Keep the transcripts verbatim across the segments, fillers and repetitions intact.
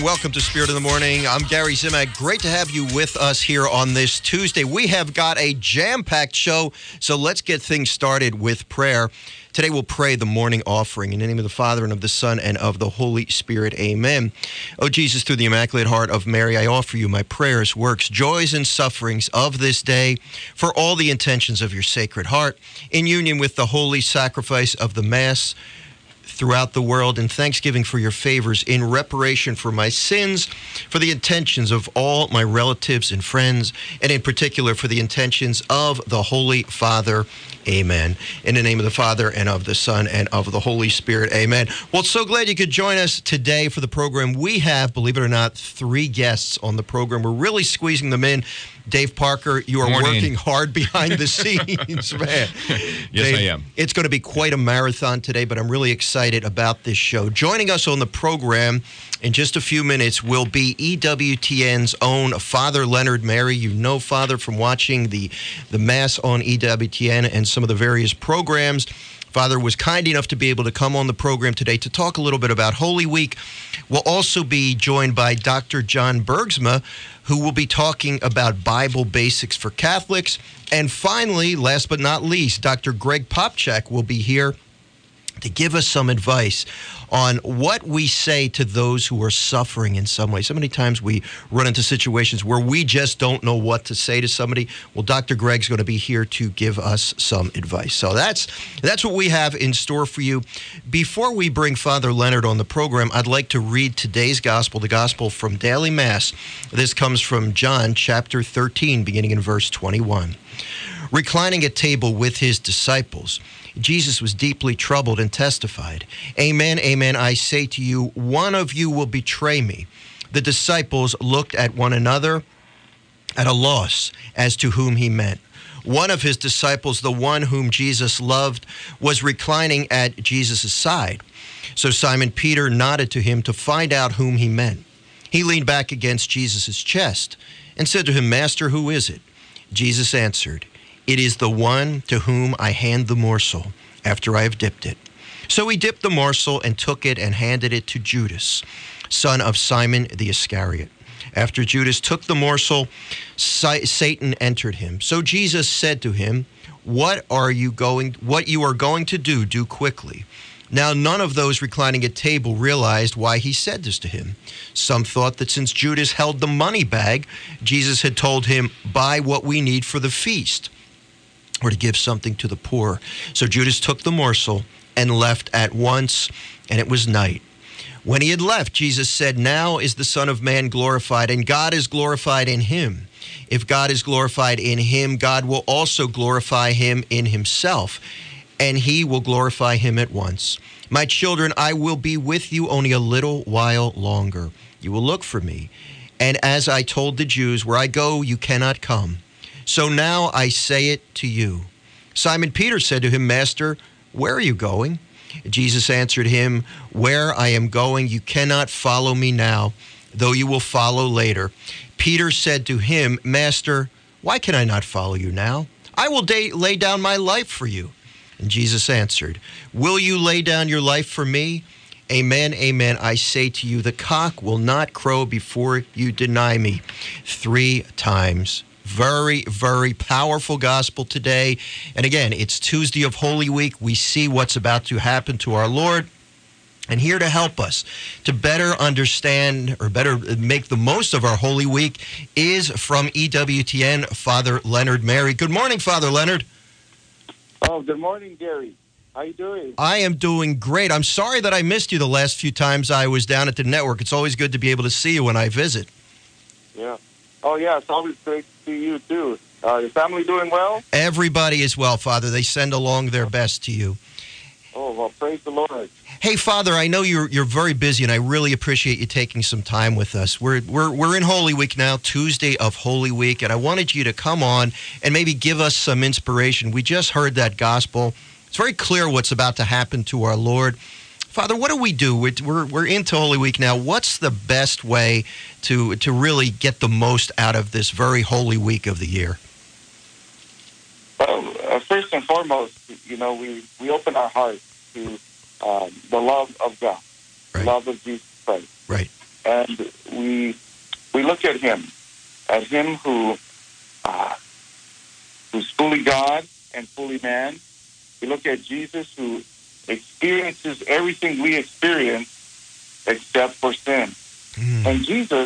morning. Welcome to Spirit in the Morning. I'm Gary Zimak. Great to have you with us here on this Tuesday. We have got a jam-packed show, so let's get things started with prayer. Today we'll pray the morning offering in the name of the Father and of the Son and of the Holy Spirit. Amen. Oh, Jesus, through the Immaculate Heart of Mary, I offer you my prayers, works, joys, and sufferings of this day for all the intentions of your Sacred Heart, in union with the holy sacrifice of the Mass throughout the world, and thanksgiving for your favors in reparation for my sins, for the intentions of all my relatives and friends, and in particular for the intentions of the Holy Father. Amen. In the name of the Father, and of the Son, and of the Holy Spirit. Amen. Well, so glad you could join us today for the program. We have, believe it or not, three guests on the program. We're really squeezing them in. Dave Parker, you are Morning. working hard behind the scenes, man. Yes, Dave, I am. It's going to be quite a marathon today, but I'm really excited about this show. Joining us on the program in just a few minutes will be E W T N's own Father Leonard Mary. You know Father from watching the, the Mass on E W T N and some of the various programs. Father was kind enough to be able to come on the program today to talk a little bit about Holy Week. We'll also be joined by Doctor John Bergsma, who will be talking about Bible basics for Catholics. And finally, last but not least, Doctor Greg Popchak will be here to give us some advice on what we say to those who are suffering in some way. So many times we run into situations where we just don't know what to say to somebody. Well, Doctor Greg's going to be here to give us some advice. So that's that's what we have in store for you. Before we bring Father Leonard on the program, I'd like to read today's gospel, the gospel from Daily Mass. This comes from John chapter thirteen, beginning in verse twenty-one. Reclining at table with his disciples, Jesus was deeply troubled and testified, "Amen, amen, I say to you, one of you will betray me." The disciples looked at one another at a loss as to whom he meant. One of his disciples, the one whom Jesus loved, was reclining at Jesus' side. So Simon Peter nodded to him to find out whom he meant. He leaned back against Jesus' chest and said to him, "Master, who is it?" Jesus answered, "It is the one to whom I hand the morsel after I have dipped it." So he dipped the morsel and took it and handed it to Judas, son of Simon the Iscariot. After Judas took the morsel, Satan entered him. So Jesus said to him, "What are you going, what you are going to do, do quickly." Now none of those reclining at table realized why he said this to him. Some thought that since Judas held the money bag, Jesus had told him, "Buy what we need for the feast," or to give something to the poor. So Judas took the morsel and left at once, and it was night. When he had left, Jesus said, "Now is the Son of Man glorified, and God is glorified in him. If God is glorified in him, God will also glorify him in himself, and he will glorify him at once. My children, I will be with you only a little while longer. You will look for me. And as I told the Jews, where I go, you cannot come. So now I say it to you." Simon Peter said to him, "Master, where are you going?" Jesus answered him, "Where I am going, you cannot follow me now, though you will follow later." Peter said to him, "Master, why can I not follow you now? I will da- lay down my life for you." And Jesus answered, "Will you lay down your life for me? Amen, amen, I say to you, the cock will not crow before you deny me three times." Very, very powerful gospel today. And again, it's Tuesday of Holy Week. We see what's about to happen to our Lord. And here to help us to better understand or better make the most of our Holy Week is from E W T N, Father Leonard Mary. Good morning, Father Leonard. Oh, good morning, Gary. How you doing? I am doing great. I'm sorry that I missed you the last few times I was down at the network. It's always good to be able to see you when I visit. Yeah. Oh, yeah, it's always great to see you, too. Uh, your family doing well? Everybody is well, Father. They send along their best to you. Oh, well, praise the Lord. Hey, Father, I know you're you're very busy, and I really appreciate you taking some time with us. We're we're we're in Holy Week now, Tuesday of Holy Week, and I wanted you to come on and maybe give us some inspiration. We just heard that gospel. It's very clear what's about to happen to our Lord. Father, what do we do? We're we're, we're into Holy Week now. What's the best way to to really get the most out of this very holy week of the year? Well, uh, first and foremost, you know, we, we open our hearts to um, the love of God, Right. the love of Jesus Christ. Right. and we we look at him, at him who uh, who's fully God and fully man. We look at Jesus, who experiences everything we experience except for sin. Mm. And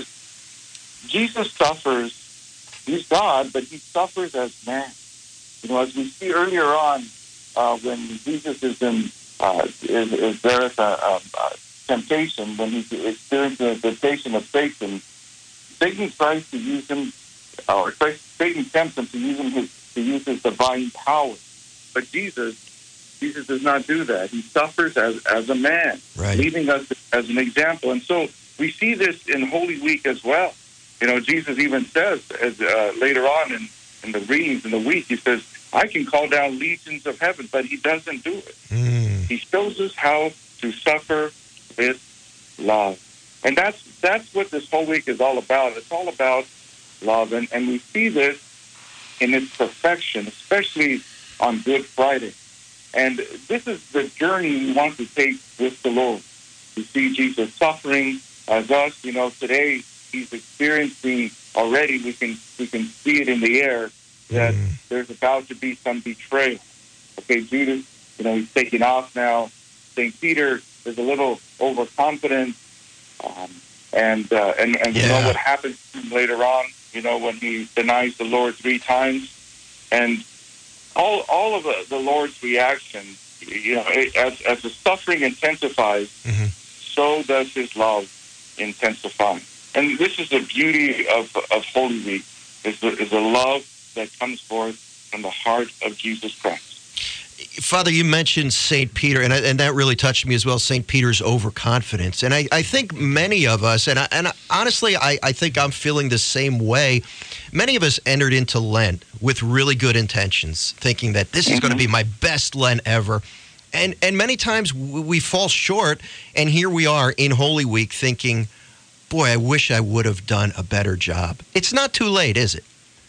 Jesus, Jesus suffers. He's God, but he suffers as man. You know, as we see earlier on, uh, when Jesus is in uh, is, is there at a, a, a temptation, when he's experiencing the temptation of Satan, Satan tries to use him, or Satan tempts him to use him his, to use his divine power. But Jesus, Jesus does not do that. He suffers as as a man, right, leaving us as an example. And so we see this in Holy Week as well. You know, Jesus even says, as uh, later on in, in the readings in the week, he says, I can call down legions of heaven, but he doesn't do it. Mm. He shows us how to suffer with love. And that's that's what this whole week is all about. It's all about love. And, and we see this in its perfection, especially on Good Friday. And this is the journey we want to take with the Lord. We see Jesus suffering as us. You know, today he's experiencing already, we can we can see it in the air, that mm. there's about to be some betrayal. Okay, Judas, you know, he's taking off now. Saint Peter is a little overconfident. Um, and, uh, and, and yeah. we know what happens to him later on, you know, when he denies the Lord three times. And all all of the, the Lord's reaction, you know, as, as the suffering intensifies, mm-hmm. so does his love intensify. And this is the beauty of of Holy Week, is the, is the love that comes forth from the heart of Jesus Christ. Father, you mentioned Saint Peter, and, I, and that really touched me as well, Saint Peter's overconfidence. And I, I think many of us, and, I, and honestly, I, I think I'm feeling the same way, many of us entered into Lent with really good intentions, thinking that this is going to be my best Lent ever. And, and many times we fall short, and here we are in Holy Week thinking, boy, I wish I would have done a better job. It's not too late, is it?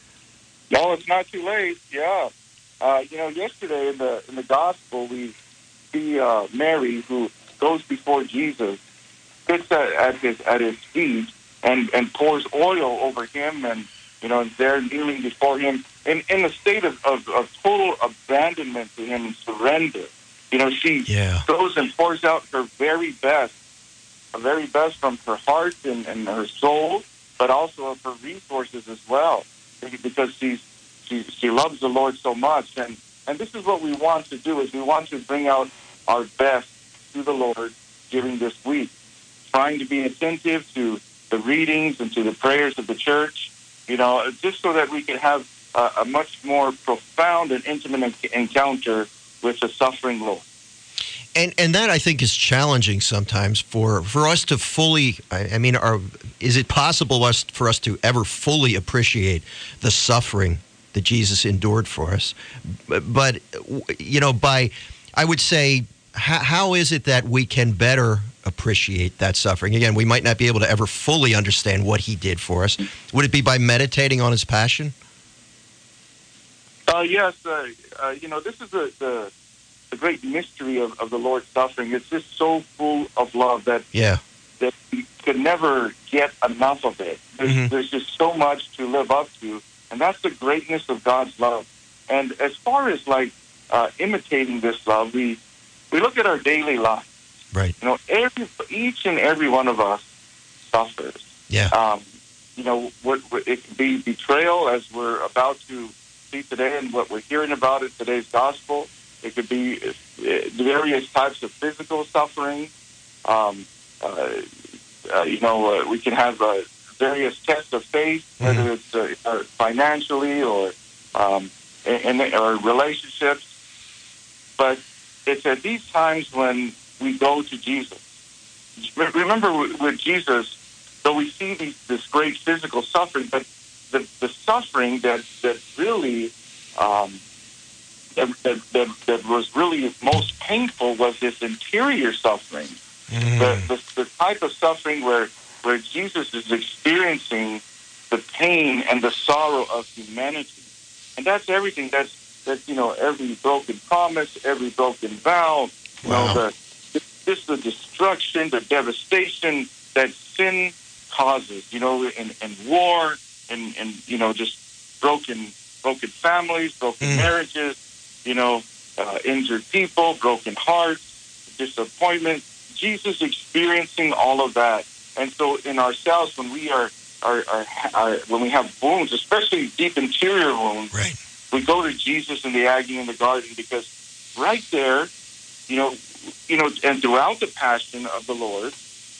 No, it's not too late, yeah. Uh, you know, yesterday in the in the gospel, we see uh, Mary, who goes before Jesus, sits at, at his at his feet, and, and pours oil over him, and you know, is there kneeling before him in, in a state of, of, of total abandonment to him and surrender. You know, she yeah. goes and pours out her very best, her very best from her heart and, and her soul, but also of her resources as well, because she's She, she loves the Lord so much. And, and this is what we want to do, is we want to bring out our best to the Lord during this week, trying to be attentive to the readings and to the prayers of the church, you know, just so that we can have a, a much more profound and intimate encounter with the suffering Lord. And and that, I think, is challenging sometimes for, for us to fully, I, I mean, are, is it possible us, for us to ever fully appreciate the suffering that Jesus endured for us? But, you know, by, I would say, how, how is it that we can better appreciate that suffering? Again, we might not be able to ever fully understand what he did for us. Would it be by meditating on his passion? Uh, yes. Uh, uh, you know, this is the, the, the great mystery of, of the Lord's suffering. It's just so full of love that, yeah. that we could never get enough of it. There's, mm-hmm. there's just so much to live up to. And that's the greatness of God's love. And as far as like uh, imitating this love, we we look at our daily life. Right. You know, every each and every one of us suffers. Yeah. Um, you know, what, what it can be betrayal, as we're about to see today, and what we're hearing about in today's gospel. It could be uh, various types of physical suffering. Um, uh, uh, you know, uh, we can have. Uh, various tests of faith, whether mm-hmm. it's uh, uh, financially or um, in, in or relationships. But it's at these times when we go to Jesus. Remember, with Jesus, though we see these, this great physical suffering, but the, the suffering that that really um, that, that, that that was really most painful was this interior suffering, mm-hmm. the, the the type of suffering where. where Jesus is experiencing the pain and the sorrow of humanity. And that's everything. That's, that's you know, every broken promise, every broken vow, you wow. know, the, just the destruction, the devastation that sin causes, you know, in, in war, and, and, you know, just broken, broken families, broken mm. marriages, you know, uh, injured people, broken hearts, disappointment. Jesus experiencing all of that. And so in ourselves, when we are, are, are, are when we have wounds, especially deep interior wounds, right. we go to Jesus in the agony in the garden, because right there, you know, you know, and throughout the passion of the Lord,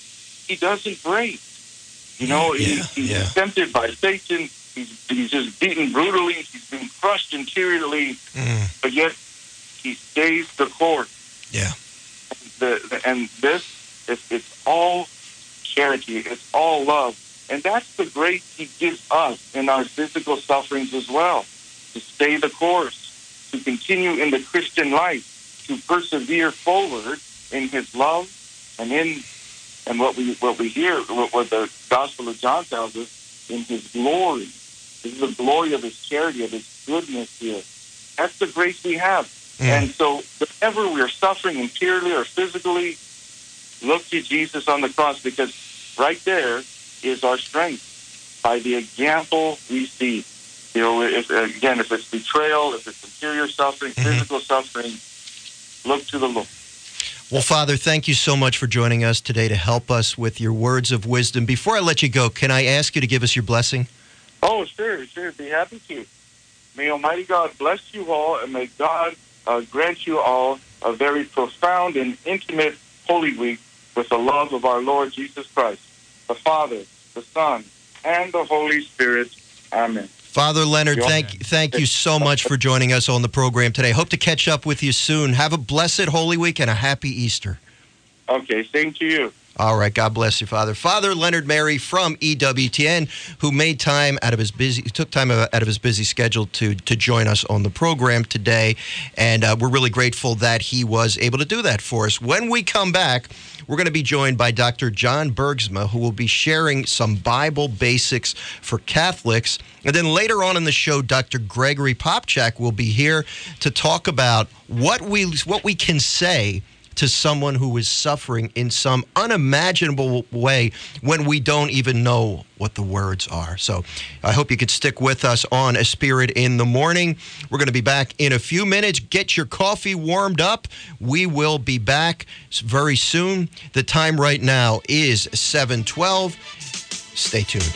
he doesn't break. You know, yeah, he, he's yeah. tempted by Satan. He's, he's just beaten brutally. He's been crushed interiorly, mm. but yet he stays the course. Yeah. The, the, and this, it's, it's all charity. It's all love. And that's the grace he gives us in our physical sufferings as well, to stay the course, to continue in the Christian life, to persevere forward in his love and in and what we what we hear, what, what the Gospel of John tells us, in his glory. This is the glory of his charity, of his goodness here. That's the grace we have. Mm. And so whenever we're suffering interiorly or physically, look to Jesus on the cross, because right there is our strength by the example we see. You know, if, again, if it's betrayal, if it's interior suffering, mm-hmm. physical suffering, look to the Lord. Well, Father, thank you so much for joining us today to help us with your words of wisdom. Before I let you go, can I ask you to give us your blessing? Oh, sure, sure. Be happy to. May Almighty God bless you all, and may God uh, grant you all a very profound and intimate Holy Week with the love of our Lord Jesus Christ, the Father, the Son, and the Holy Spirit. Amen. Father Leonard, thank, thank you so much for joining us on the program today. Hope to catch up with you soon. Have a blessed Holy Week and a happy Easter. Okay, same to you. All right, God bless you, Father. Father Leonard Mary from E W T N, who made time out of his busy, took time out of his busy schedule to to join us on the program today, and uh, we're really grateful that he was able to do that for us. When we come back, we're going to be joined by Doctor John Bergsma, who will be sharing some Bible basics for Catholics. And then later on in the show, Doctor Gregory Popchak will be here to talk about what we what we can say to someone who is suffering in some unimaginable way when we don't even know what the words are. So I hope you could stick with us on A Spirit in the Morning. We're going to be back in a few minutes. Get your coffee warmed up. We will be back very soon. The time right now is seven twelve. Stay tuned.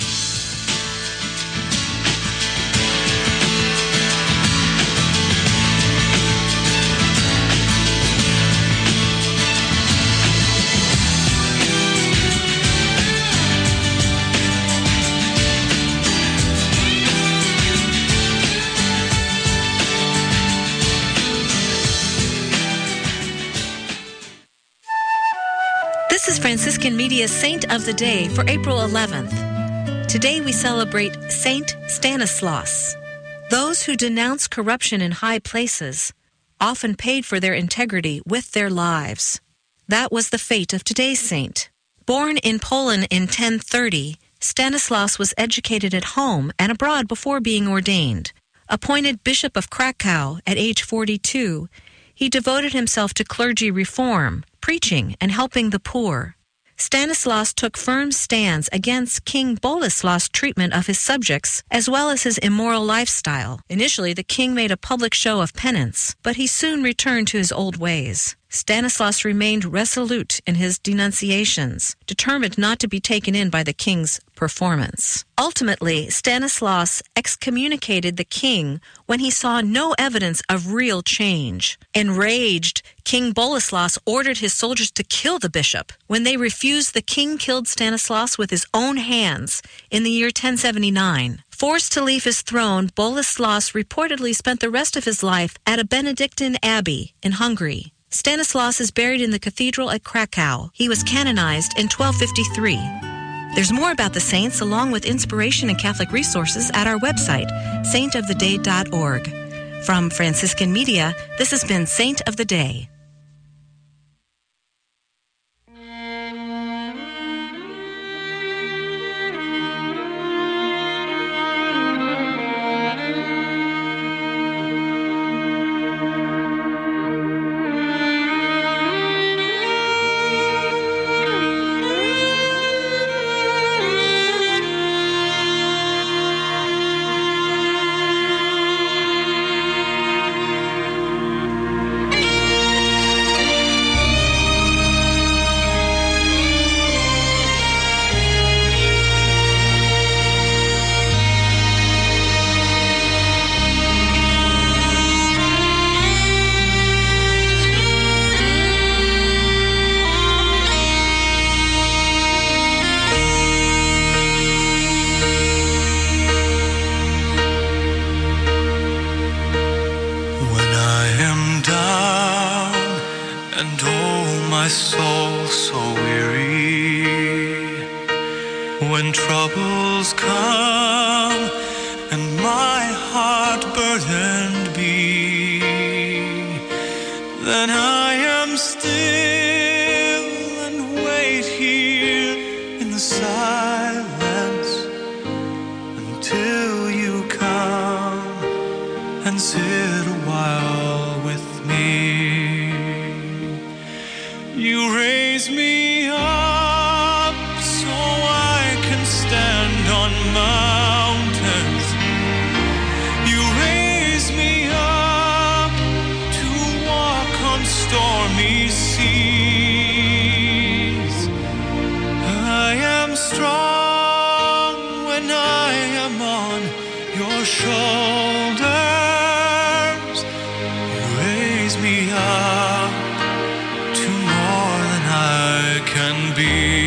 This is Franciscan Media's Saint of the Day for April eleventh. Today we celebrate Saint Stanislaus. Those who denounce corruption in high places often paid for their integrity with their lives. That was the fate of today's saint. Born in Poland in ten thirty, Stanislaus was educated at home and abroad before being ordained. Appointed Bishop of Krakow at age forty-two, he devoted himself to clergy reform, preaching, and helping the poor. Stanislaus took firm stands against King Boleslas' treatment of his subjects, as well as his immoral lifestyle. Initially, the king made a public show of penance, but he soon returned to his old ways. Stanislaus remained resolute in his denunciations, determined not to be taken in by the king's performance. Ultimately, Stanislaus excommunicated the king when he saw no evidence of real change. Enraged, King Boleslas ordered his soldiers to kill the bishop. When they refused, the king killed Stanislaus with his own hands in the year ten seventy-nine. Forced to leave his throne, Boleslas reportedly spent the rest of his life at a Benedictine abbey in Hungary. Stanislaus is buried in the cathedral at Krakow. He was canonized in twelve fifty-three. There's more about the saints, along with inspiration and Catholic resources, at our website, saint of the day dot org. From Franciscan Media, this has been Saint of the Day. and sit a while with me. You raise me up so I can stand on mountains. You raise me up to walk on stormy seas. I am strong when I am on your shoulders. You raise me up to more than I can be.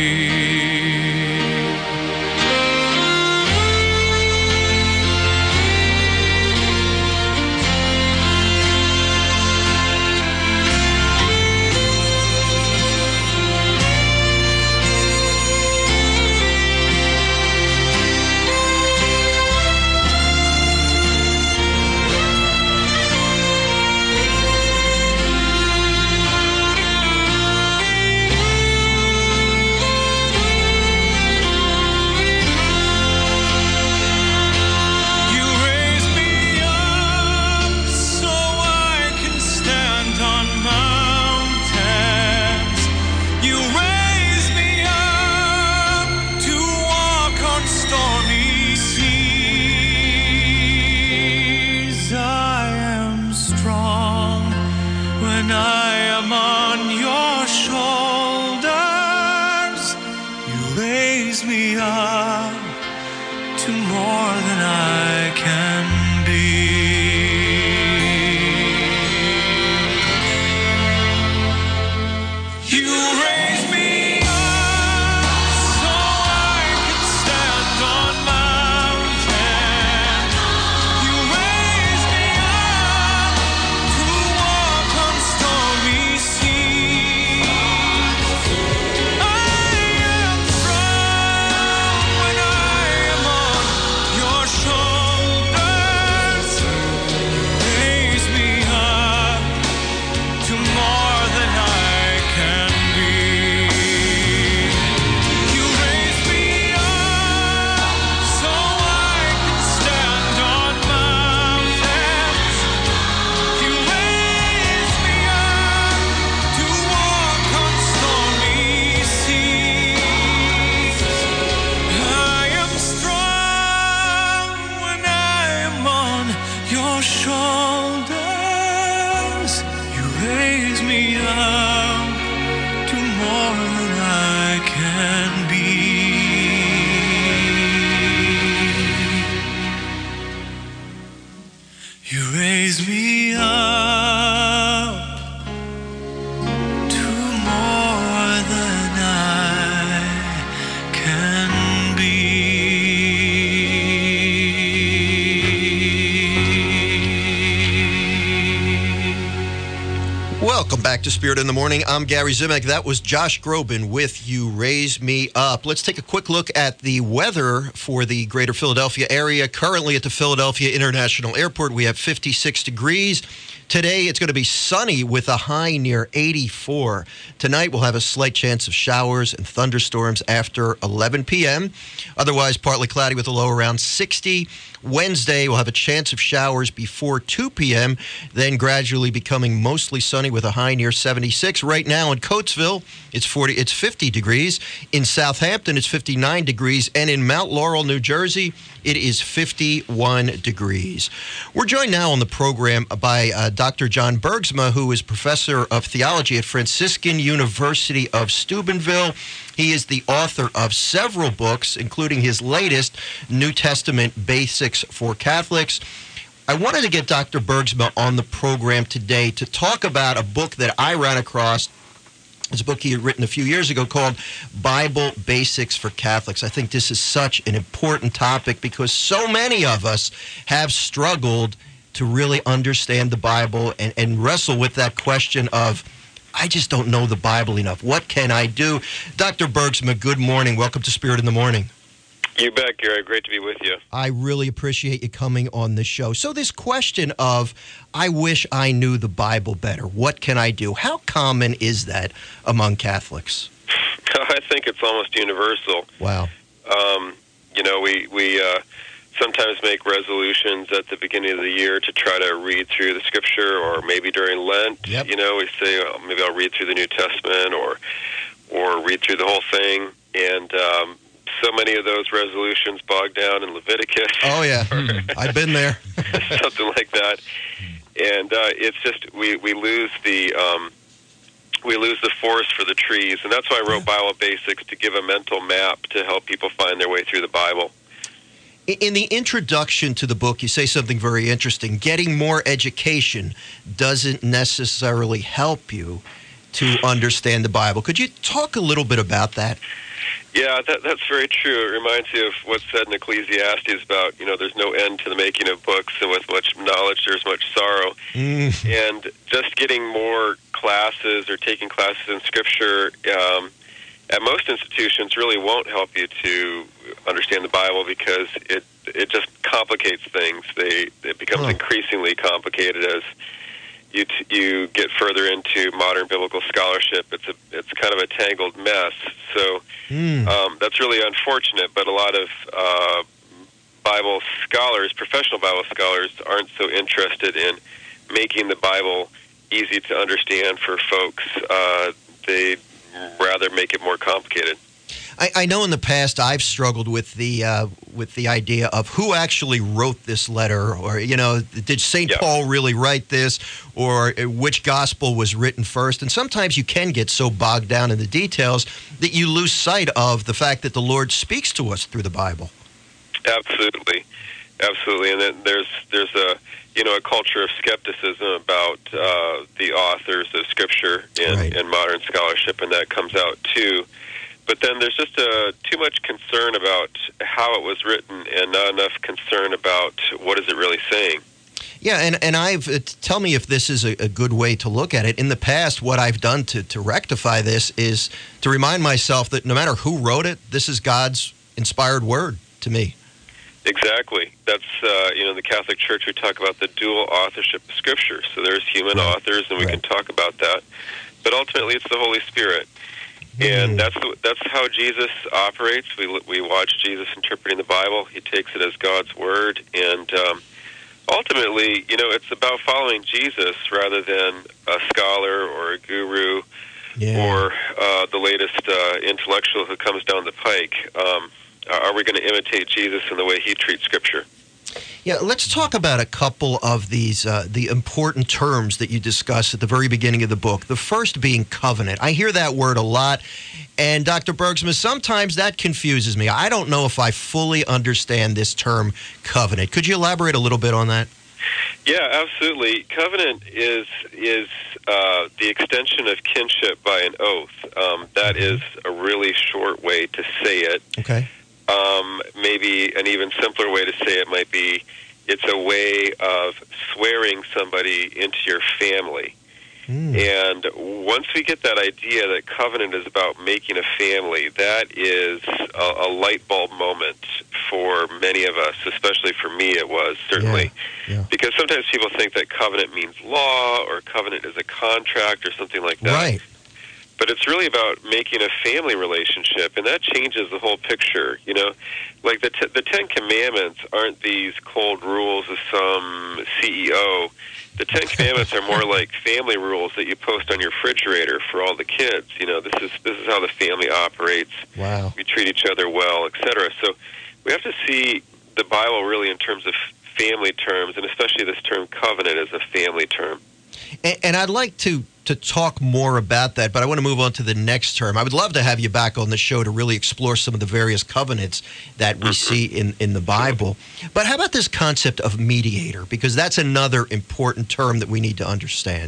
Welcome back to Spirit in the Morning. I'm Gary Zimek. That was Josh Groban with You Raise Me Up. Let's take a quick look at the weather for the greater Philadelphia area. Currently at the Philadelphia International Airport, we have fifty-six degrees. Today, it's going to be sunny with a high near eighty-four. Tonight, we'll have a slight chance of showers and thunderstorms after eleven p.m. Otherwise, partly cloudy with a low around sixty. Wednesday, we'll have a chance of showers before two p.m., then gradually becoming mostly sunny with a high near seventy-six. Right now in Coatesville, it's forty. It's fifty degrees. In Southampton, it's fifty-nine degrees. And in Mount Laurel, New Jersey, it is fifty-one degrees. We're joined now on the program by uh, Doctor John Bergsma, who is professor of theology at Franciscan University of Steubenville. He is the author of several books, including his latest, New Testament Basics for Catholics. I wanted to get Doctor Bergsma on the program today to talk about a book that I ran across. It's a book he had written a few years ago called Bible Basics for Catholics. I think this is such an important topic because so many of us have struggled to really understand the Bible and, and wrestle with that question of, I just don't know the Bible enough. What can I do? Doctor Bergsma, good morning. Welcome to Spirit in the Morning. You bet, Gary. Great to be with you. I really appreciate you coming on the show. So this question of, I wish I knew the Bible better. What can I do? How common is that among Catholics? I think it's almost universal. Wow. Um, you know, we, we uh, sometimes make resolutions at the beginning of the year to try to read through the Scripture, or maybe during Lent, Yep. you know, we say, oh, maybe I'll read through the New Testament or or read through the whole thing. And um, so many of those resolutions bog down in Leviticus. Oh, yeah. I've been there. Something like that. And uh, it's just, we, we lose the... Um, we lose the forest for the trees. And that's why I wrote yeah. Bible Basics, to give a mental map to help people find their way through the Bible. In the introduction to the book, you say something very interesting. Getting more education doesn't necessarily help you to understand the Bible. Could you talk a little bit about that? Yeah, that, that's very true. It reminds me of what's said in Ecclesiastes about, you know, there's no end to the making of books, and with much knowledge there's much sorrow. Mm. And just getting more classes or taking classes in Scripture um, at most institutions really won't help you to understand the Bible, because it it just complicates things. They It becomes oh. increasingly complicated as you t- you get further into modern biblical scholarship. It's a it's kind of a tangled mess. So mm. um, that's really unfortunate. But a lot of uh, Bible scholars, professional Bible scholars, aren't so interested in making the Bible easy to understand for folks. Uh, they rather make it more complicated. I, I know in the past I've struggled with the uh, with the idea of who actually wrote this letter, or, you know, did Saint Yeah. Paul really write this, or which gospel was written first? And sometimes you can get so bogged down in the details that you lose sight of the fact that the Lord speaks to us through the Bible. Absolutely, absolutely. And then there's there's a you know a culture of skepticism about uh, the authors of Scripture in, right. in modern scholarship, and that comes out too. But then there's just a, too much concern about how it was written, and not enough concern about what is it really saying. Yeah, and, and I've uh, tell me if this is a, a good way to look at it. In the past, what I've done to, to rectify this is to remind myself that no matter who wrote it, this is God's inspired word to me. Exactly. That's, uh, you know, in the Catholic Church, we talk about the dual authorship of Scripture. So there's human right. authors, and we right. can talk about that. But ultimately, it's the Holy Spirit. And that's the, that's how Jesus operates. We we watch Jesus interpreting the Bible. He takes it as God's word, and um, ultimately, you know, it's about following Jesus rather than a scholar or a guru yeah. or uh, the latest uh, intellectual who comes down the pike. Um, are we going to imitate Jesus in the way he treats Scripture? Yeah, let's talk about a couple of these, uh, the important terms that you discuss at the very beginning of the book. The first being covenant. I hear that word a lot, and Doctor Bergsma, sometimes that confuses me. I don't know if I fully understand this term covenant. Could you elaborate a little bit on that? Yeah, absolutely. Covenant is is uh, the extension of kinship by an oath. Um, that is a really short way to say it. Okay. Um, maybe an even simpler way to say it might be, it's a way of swearing somebody into your family. Mm. And once we get that idea that covenant is about making a family, that is a, a light bulb moment for many of us, especially for me it was, certainly. Yeah. Yeah. Because sometimes people think that covenant means law, or covenant is a contract or something like that. Right. But it's really about making a family relationship, and that changes the whole picture. You know, like the t- the Ten Commandments aren't these cold rules of some C E O. The Ten Commandments are more like family rules that you post on your refrigerator for all the kids. You know, this is this is how the family operates. Wow. We treat each other well, et cetera. So we have to see the Bible really in terms of family terms, and especially this term covenant as a family term. And, and I'd like to, to talk more about that, but I want to move on to the next term. I would love to have you back on the show to really explore some of the various covenants that we see in, in the Bible. But how about this concept of mediator? Because that's another important term that we need to understand.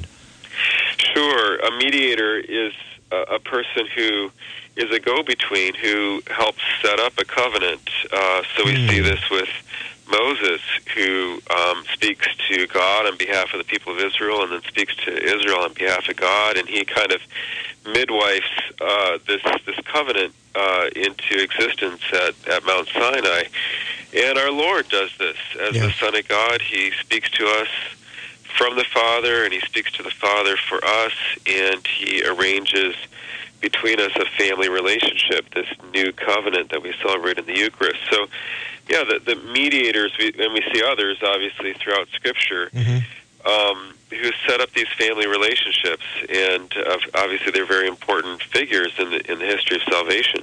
Sure. A mediator is a, a person who is a go-between, who helps set up a covenant. Uh, so we mm. see this with Moses, who um, speaks to God on behalf of the people of Israel, and then speaks to Israel on behalf of God, and he kind of midwifes uh, this this covenant uh, into existence at, at Mount Sinai. And our Lord does this. As yeah. the Son of God, he speaks to us from the Father, and he speaks to the Father for us, and he arranges between us a family relationship, this new covenant that we celebrate in the Eucharist. So, yeah, the, the mediators, we, and we see others, obviously, throughout Scripture, mm-hmm. um, who set up these family relationships, and uh, obviously they're very important figures in the, in the history of salvation.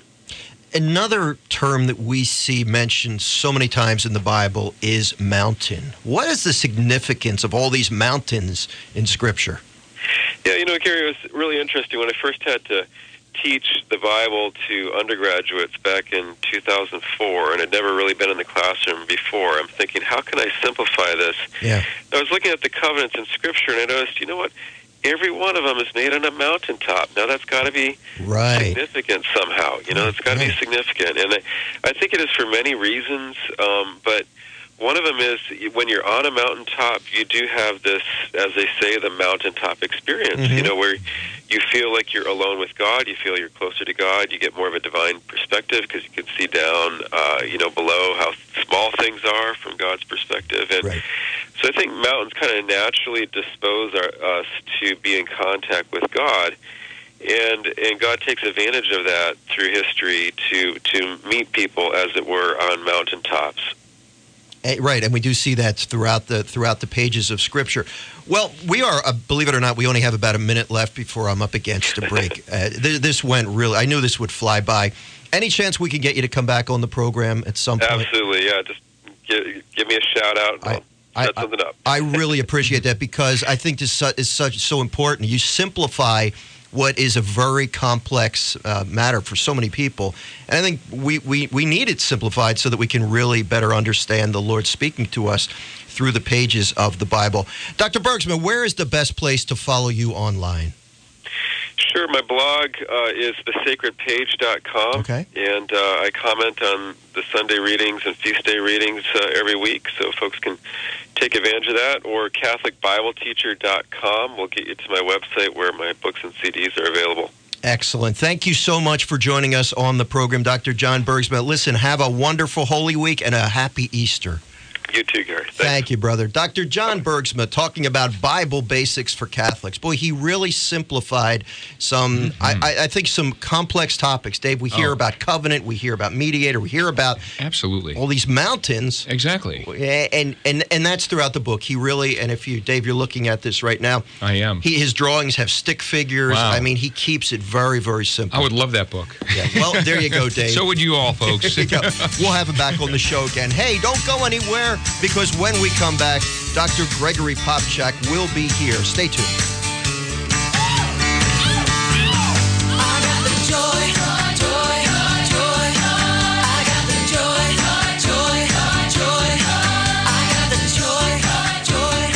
Another term that we see mentioned so many times in the Bible is mountain. What is the significance of all these mountains in Scripture? Yeah, you know, Gary, it was really interesting. When I first had to teach the Bible to undergraduates back in two thousand four, and I'd never really been in the classroom before, I'm thinking, how can I simplify this? Yeah. I was looking at the covenants in Scripture, and I noticed, you know what? Every one of them is made on a mountaintop. Now, that's got to be right. significant somehow. You know, it's got to right. be significant. And I, I think it is for many reasons, um, but one of them is when you're on a mountaintop, you do have this, as they say, the mountaintop experience, mm-hmm. you know, where you feel like you're alone with God, you feel you're closer to God, you get more of a divine perspective because you can see down, uh, you know, below how small things are from God's perspective. And right. so I think mountains kind of naturally dispose our, us to be in contact with God. And and God takes advantage of that through history to, to meet people, as it were, on mountaintops. Right, and we do see that throughout the throughout the pages of Scripture. Well, we are, uh, believe it or not, we only have about a minute left before I'm up against a break. uh, th- this went really, I knew this would fly by. Any chance we could get you to come back on the program at some point? Absolutely, yeah. Just give, give me a shout out and I'll set something up. I really appreciate that, because I think this is such so important. You simplify what is a very complex uh, matter for so many people. And I think we, we, we need it simplified so that we can really better understand the Lord speaking to us through the pages of the Bible. Doctor Bergsma, where is the best place to follow you online? Sure. My blog uh, is the sacred page dot com. Okay. And uh, I comment on the Sunday readings and feast day readings uh, every week, so folks can take advantage of that. Or Catholic Bible Teacher dot com will get you to my website where my books and C Ds are available. Excellent. Thank you so much for joining us on the program, Doctor John Bergsma. Listen, have a wonderful Holy Week and a happy Easter. You too, Gary. Thanks. Thank you, brother. Doctor John Bergsma talking about Bible basics for Catholics. Boy, he really simplified some, mm-hmm. I, I think, some complex topics. Dave, we hear oh. about covenant, we hear about mediator, we hear about absolutely all these mountains. Exactly. And and and that's throughout the book. He really, and if you, Dave, you're looking at this right now. I am. He, his drawings have stick figures. Wow. I mean, he keeps it very, very simple. I would love that book. Yeah. Well, there you go, Dave. So would you all, folks. There you go. We'll have him back on the show again. Hey, don't go anywhere, because when we come back, Doctor Gregory Popcak will be here. Stay tuned. I got the joy, joy, joy. I got the joy, joy, joy. I got the joy, joy,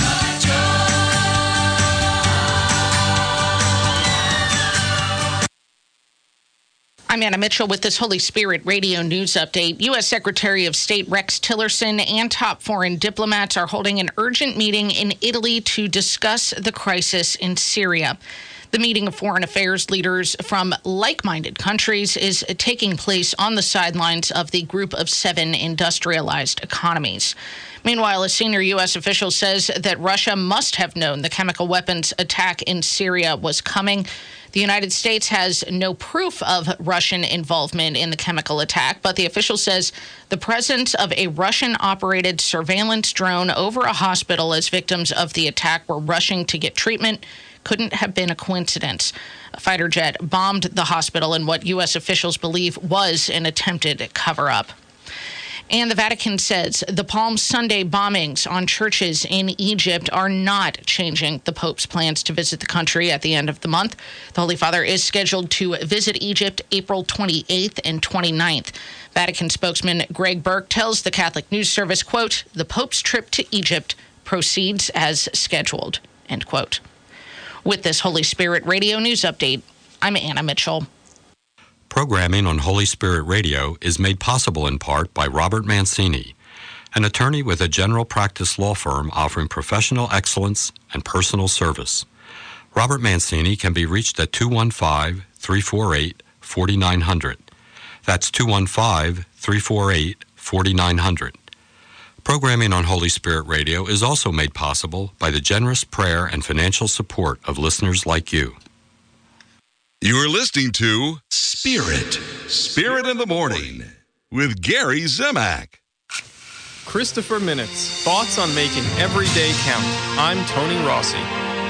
joy. I'm Anna Mitchell with this Holy Spirit Radio News Update. U S Secretary of State Rex Tillerson and top foreign diplomats are holding an urgent meeting in Italy to discuss the crisis in Syria. The meeting of foreign affairs leaders from like-minded countries is taking place on the sidelines of the Group of Seven industrialized economies. Meanwhile, a senior U S official says that Russia must have known the chemical weapons attack in Syria was coming. The United States has no proof of Russian involvement in the chemical attack, but the official says the presence of a Russian-operated surveillance drone over a hospital as victims of the attack were rushing to get treatment couldn't have been a coincidence. A fighter jet bombed the hospital in what U S officials believe was an attempted cover-up. And the Vatican says the Palm Sunday bombings on churches in Egypt are not changing the Pope's plans to visit the country at the end of the month. The Holy Father is scheduled to visit Egypt April twenty-eighth and twenty-ninth. Vatican spokesman Greg Burke tells the Catholic News Service, quote, "The Pope's trip to Egypt proceeds as scheduled," end quote. With this Holy Spirit Radio News Update, I'm Anna Mitchell. Programming on Holy Spirit Radio is made possible in part by Robert Mancini, an attorney with a general practice law firm offering professional excellence and personal service. Robert Mancini can be reached at two one five, three four eight, four nine zero zero. That's two one five, three four eight, four nine zero zero. Programming on Holy Spirit Radio is also made possible by the generous prayer and financial support of listeners like you. You're listening to Spirit, Spirit in the Morning with Gary Zimak. Christopher Minutes, thoughts on making every day count. I'm Tony Rossi.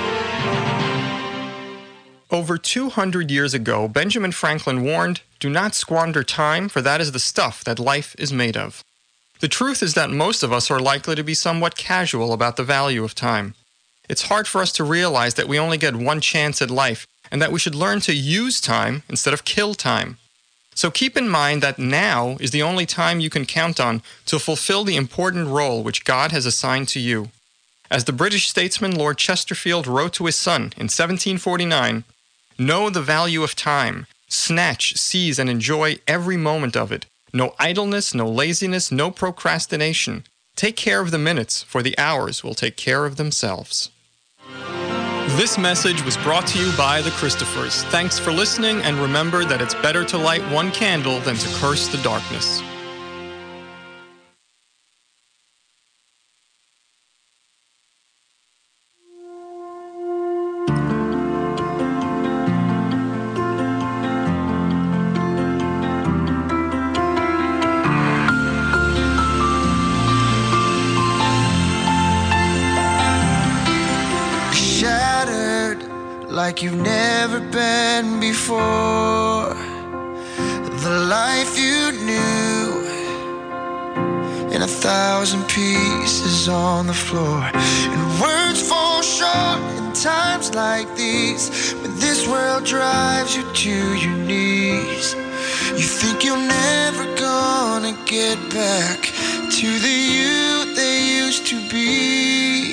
Over two hundred years ago, Benjamin Franklin warned, "Do not squander time, for that is the stuff that life is made of." The truth is that most of us are likely to be somewhat casual about the value of time. It's hard for us to realize that we only get one chance at life, and that we should learn to use time instead of kill time. So keep in mind that now is the only time you can count on to fulfill the important role which God has assigned to you. As the British statesman Lord Chesterfield wrote to his son in seventeen forty-nine, "Know the value of time. Snatch, seize, and enjoy every moment of it. No idleness, no laziness, no procrastination. Take care of the minutes, for the hours will take care of themselves." This message was brought to you by the Christophers. Thanks for listening, and remember that it's better to light one candle than to curse the darkness. Like you've never been before. The life you knew in a thousand pieces on the floor. And words fall short in times like these, when this world drives you to your knees. You think you're never gonna get back to the you they used to be.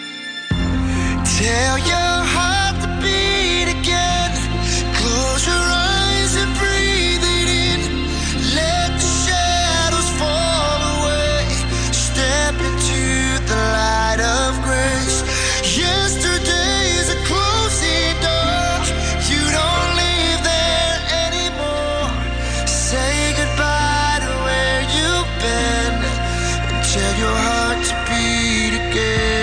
Tell your heart beat again. Close your eyes and breathe it in. Let the shadows fall away. Step into the light of grace. Yesterday is a closing door. You don't live there anymore. Say goodbye to where you've been, and tell your heart to beat again.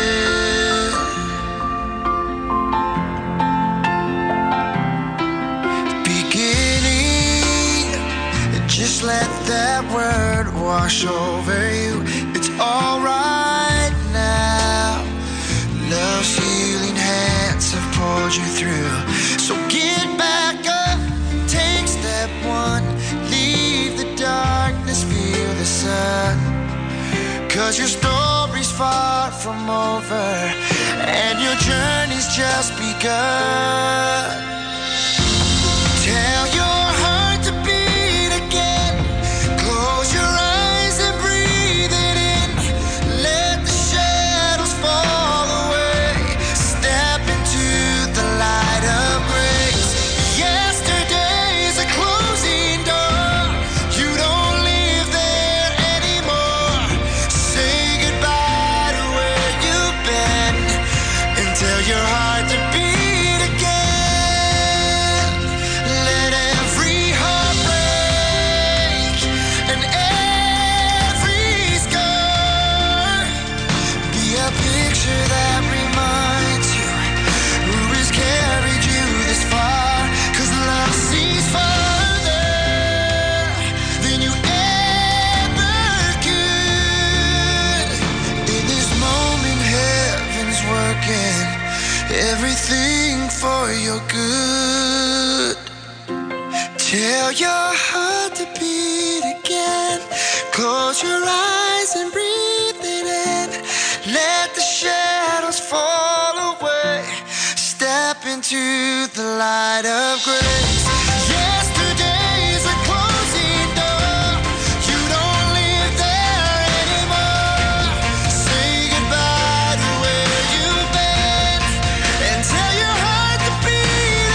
Just let that word wash over you. It's alright now. Love's healing hands have pulled you through. So get back up, take step one. Leave the darkness, feel the sun. Cause your story's far from over, and your journey's just begun. Tell your heart to beat again. Close your eyes and breathe it in. Let the shadows fall away. Step into the light of grace. Yesterday's a closing door. You don't live there anymore. Say goodbye to where you've been, and tell your heart to beat. Everything for your good. Tell your heart to beat again. Close your eyes and breathe it in. Let the shadows fall away. Step into the light of grace. Yesterday's a closing door. You don't live there anymore. Say goodbye to where you've been, and tell your heart to beat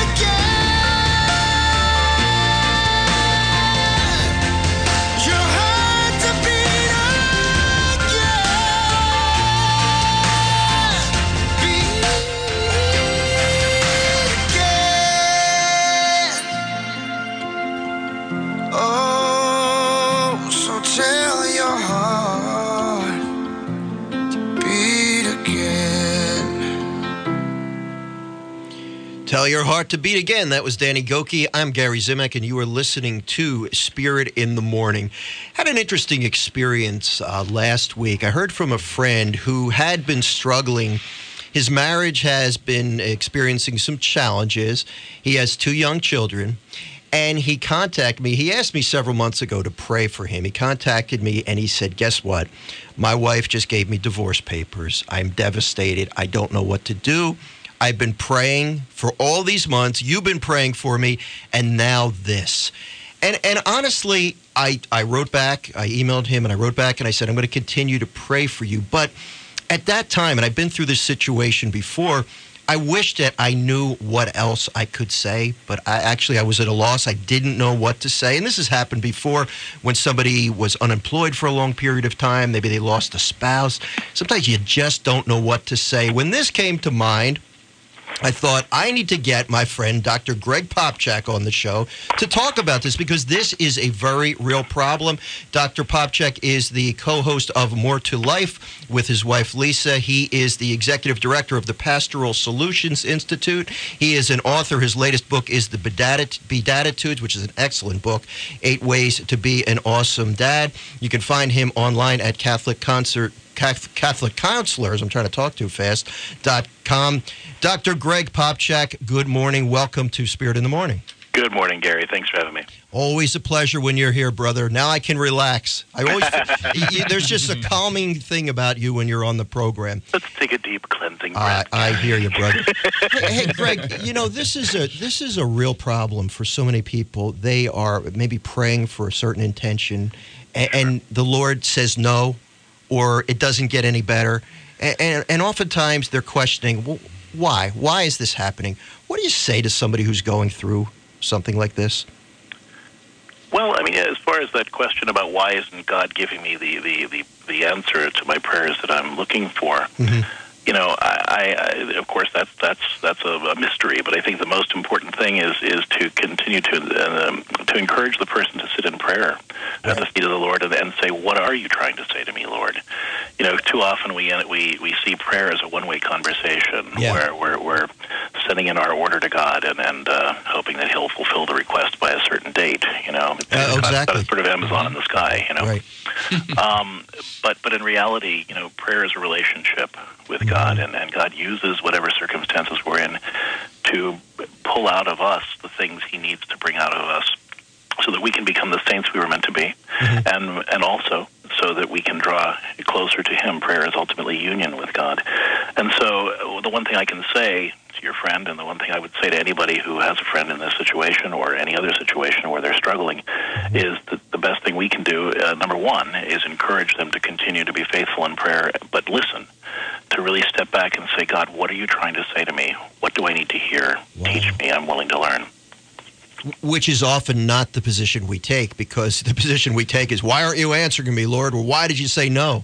again. Your heart to beat again. Beat again. Tell Your Heart to Beat Again. That was Danny Goki. I'm Gary Zimek, and you are listening to Spirit in the Morning. Had an interesting experience uh, last week. I heard from a friend who had been struggling. His marriage has been experiencing some challenges. He has two young children. And he contacted me. He asked me several months ago to pray for him. He contacted me and he said, guess what? My wife just gave me divorce papers. I'm devastated. I don't know what to do. I've been praying for all these months. You've been praying for me. And now this. And and honestly, I, I wrote back. I emailed him and I wrote back and I said, I'm going to continue to pray for you. But at that time, and I've been through this situation before, I wish that I knew what else I could say, but I actually I was at a loss. I didn't know what to say. And this has happened before when somebody was unemployed for a long period of time. Maybe they lost a spouse. Sometimes you just don't know what to say. When this came to mind, I thought I need to get my friend Doctor Greg Popcak on the show to talk about this because this is a very real problem. Doctor Popcak is the co-host of More to Life with his wife Lisa. He is the executive director of the Pastoral Solutions Institute. He is an author. His latest book is The Beatitudes, which is an excellent book, Eight Ways to Be an Awesome Dad. You can find him online at Catholic Concert. Catholic Counselors, I'm trying to talk too fast, dot com. Doctor Greg Popcak, good morning. Welcome to Spirit in the Morning. Good morning, Gary. Thanks for having me. Always a pleasure when you're here, brother. Now I can relax. I always you, there's just a calming thing about you when you're on the program. Let's take a deep cleansing I, breath. I hear you, brother. hey, hey, Greg, you know, this is a this is a real problem for so many people. They are maybe praying for a certain intention, and, and the Lord says no, or it doesn't get any better. And, and, and oftentimes they're questioning, well, why? Why is this happening? What do you say to somebody who's going through something like this? Well, I mean, as far as that question about why isn't God giving me the, the, the, the answer to my prayers that I'm looking for, mm-hmm. you know, I, I, of course, that's that's that's a, a mystery. But I think the most important thing is is to continue to um, to encourage the person to sit in prayer right. at the feet of the Lord and, and say, "What are you trying to say to me, Lord?" You know, too often we we we see prayer as a one-way conversation yeah. where we're we're sending in our order to God and and uh, hoping that He'll fulfill the request by a certain date. You know, it's uh, exactly. sort of Amazon in the sky. You know, right. um, but but in reality, you know, prayer is a relationship with mm-hmm. God, and, and God uses whatever circumstances we're in to pull out of us the things He needs to bring out of us, so that we can become the saints we were meant to be, mm-hmm. and and also so that we can draw closer to Him. Prayer is ultimately union with God. And so the one thing I can say to your friend, and the one thing I would say to anybody who has a friend in this situation or any other situation where they're struggling, mm-hmm. is that the best thing we can do, uh, number one, is encourage them to continue to be faithful in prayer, but listen, to really step back and say, God, what are you trying to say to me? What do I need to hear? Wow. Teach me. I'm willing to learn. Which is often not the position we take, because the position we take is, why aren't you answering me, Lord? Or why did you say no?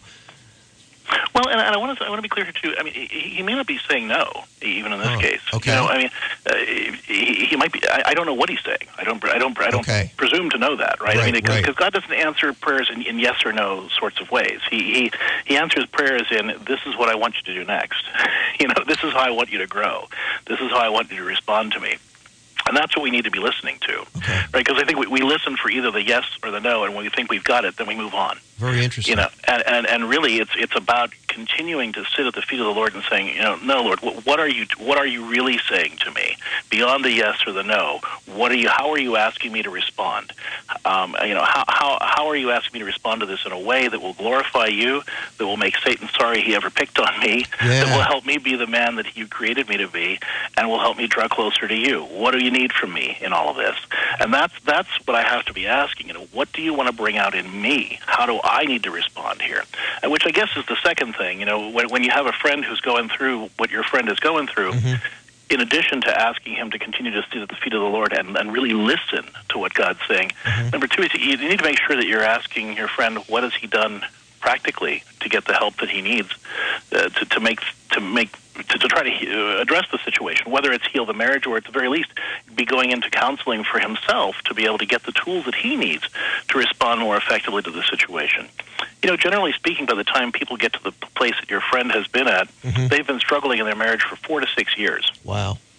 Well, and I want to I want to be clear here too. I mean, he, he may not be saying no, even in this oh, case. Okay. You know, I mean, uh, he, he might be. I, I don't know what he's saying. I don't. I don't. I don't okay. presume to know that, right? right I mean, because right. God doesn't answer prayers in, in yes or no sorts of ways. He, he he answers prayers in, this is what I want you to do next. You know, this is how I want you to grow. This is how I want you to respond to me. And that's what we need to be listening to, okay. right? Because I think we, we listen for either the yes or the no, and when we think we've got it, then we move on. Very interesting. You know, and, and, and really, it's it's about continuing to sit at the feet of the Lord and saying, you know, no, Lord, what, what are you what are you really saying to me beyond the yes or the no? What are you? How are you asking me to respond? Um, you know, how how how are you asking me to respond to this in a way that will glorify you, that will make Satan sorry he ever picked on me, yeah. that will help me be the man that you created me to be, and will help me draw closer to you? What do you need from me in all of this? And that's that's what I have to be asking. You know, what do you want to bring out in me? How do I need to respond here? And which I guess is the second thing. You know, when when you have a friend who's going through what your friend is going through, mm-hmm. in addition to asking him to continue to sit at the feet of the Lord and, and really listen to what God's saying, mm-hmm. number two is you need to make sure that you're asking your friend, what has he done practically to get the help that he needs uh, to, to make to make to, to try to he, uh, address the situation, whether it's heal the marriage or at the very least be going into counseling for himself to be able to get the tools that he needs to respond more effectively to the situation. You know, generally speaking, by the time people get to the place that your friend has been at, mm-hmm. they've been struggling in their marriage for four to six years. Wow.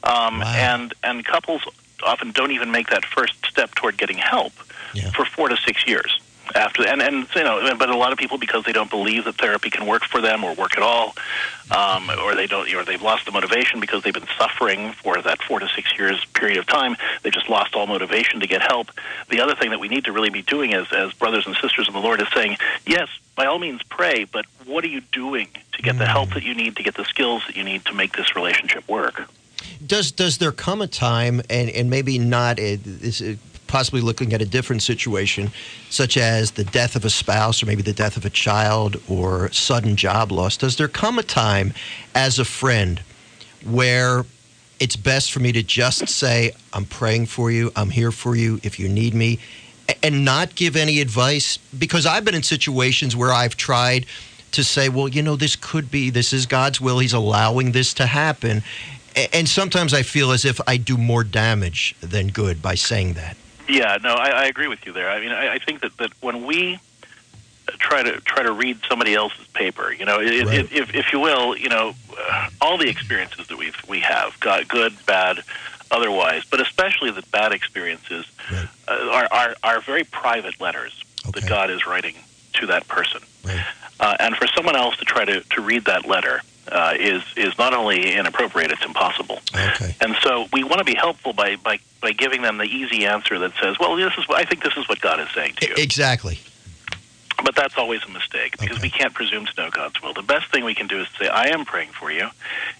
Um, and and couples often don't even make that first step toward getting help Yeah. for four to six years after. And, and you know, but a lot of people, because they don't believe that therapy can work for them or work at all, um, or they don't, or they've lost the motivation because they've been suffering for that four to six years period of time. They just lost all motivation to get help. The other thing that we need to really be doing as as brothers and sisters in the Lord is saying, yes, by all means pray, but what are you doing to get the help that you need, to get the skills that you need to make this relationship work? Does does there come a time, and, and maybe not, a, is it possibly looking at a different situation, such as the death of a spouse or maybe the death of a child or sudden job loss, does there come a time as a friend where it's best for me to just say, I'm praying for you, I'm here for you if you need me, and not give any advice? Because I've been in situations where I've tried to say, well, you know, this could be, this is God's will, he's allowing this to happen. And sometimes I feel as if I do more damage than good by saying that. Yeah, no, I, I agree with you there. I mean, I, I think that, that when we try to try to read somebody else's paper, you know, it, Right. it, if if you will, you know, uh, all the experiences that we we have, got good, bad, otherwise, but especially the bad experiences, Right. uh, are, are are very private letters Okay. that God is writing to that person. Right. Uh, and for someone else to try to, to read that letter uh, is is not only inappropriate, it's impossible. Okay. And so we want to be helpful by, by, by giving them the easy answer that says, well, this is what, I think this is what God is saying to you. Exactly. But that's always a mistake, because Okay. we can't presume to know God's will. The best thing we can do is say, I am praying for you.